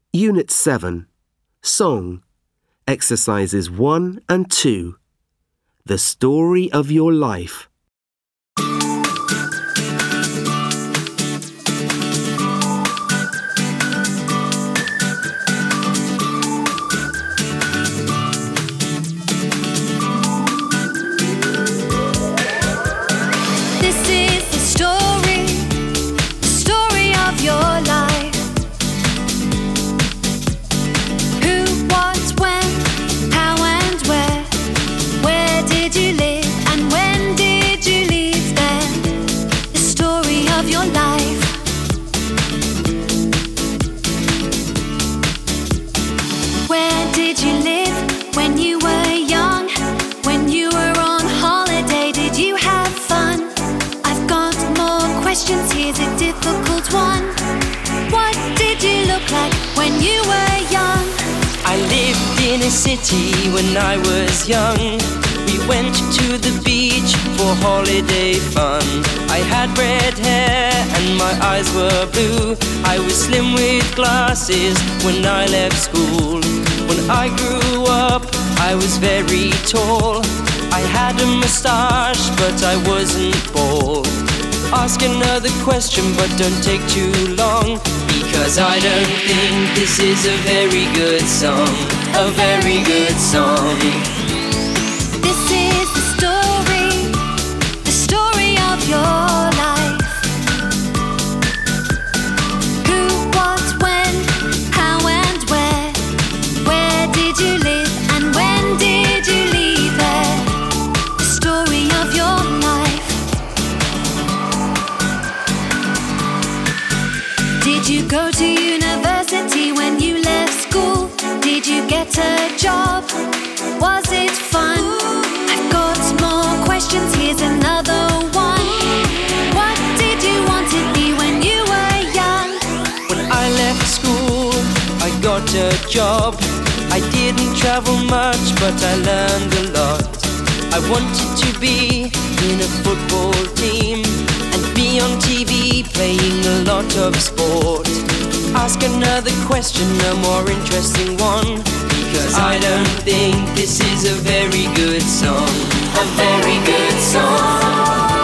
Unit 7. Song. Exercises 1 and 2. The story of your life. This is the story of your life. Who, what, when, how and where. Where did you live and when did you leave there? The story of your life. Where did you live when you were young? When you were on holiday, did you have fun? I've got more questions, here's a difficult one. What did you look like when you were young? I lived in a city when I was young. We went to the beach for holiday fun. I had red hair and my eyes were blue. I was slim with glasses when I left school. When I grew up, I was very tall. I had a moustache, but I wasn't bald. Ask another question, but don't take too long, because I don't think this is a very good song. A very good song. This is the story of your life. Who, what, when, how and where. Where did you live and when did you leave there? The story of your life. Did you go to university when you left school? Did you get a job? Was it fun? I've got more questions, here's another one. What did you want to be when you were young? When I left school, I got a job. I didn't travel much, but I learned a lot. I wanted to be in a football team and be on TV playing a lot of sport. Ask another question, a more interesting one, because I don't think this is a very good song. A very good song.